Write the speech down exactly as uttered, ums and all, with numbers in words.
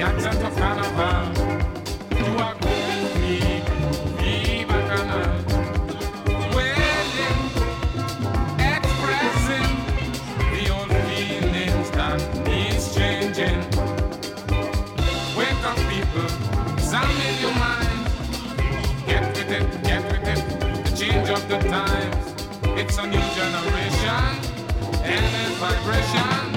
accent of carnival. You are going free, free bacchanal. Wailing, expressing the old feelings that needs changing. Wake up, people, examine your mind. Get with it, get with it. The change of the times. It's a new generation and its vibration.